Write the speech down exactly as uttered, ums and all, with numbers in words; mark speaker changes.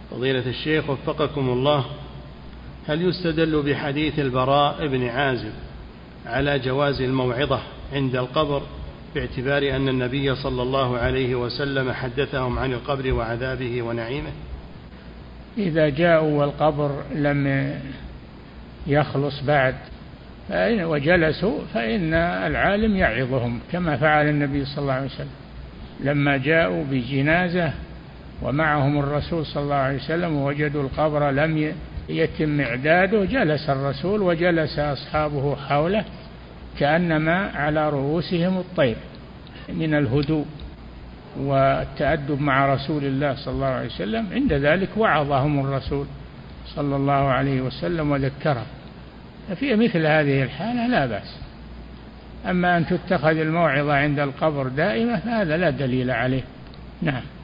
Speaker 1: فضيلة الشيخ وفقكم الله، هل يستدل بحديث البراء بن عازب على جواز الموعظة عند القبر باعتبار أن النبي صلى الله عليه وسلم حدثهم عن القبر وعذابه ونعيمه؟
Speaker 2: إذا جاءوا والقبر لم يخلص بعد وجلسوا فإن العالم يعظهم كما فعل النبي صلى الله عليه وسلم لما جاءوا بجنازة ومعهم الرسول صلى الله عليه وسلم ووجدوا القبر لم يتم إعداده، جلس الرسول وجلس أصحابه حوله كأنما على رؤوسهم الطير من الهدوء والتأدب مع رسول الله صلى الله عليه وسلم. عند ذلك وعظهم الرسول صلى الله عليه وسلم وذكرهم، ففي مثل هذه الحالة لا بأس. أما أن تتخذ الموعظة عند القبر دائمة فهذا لا دليل عليه. نعم.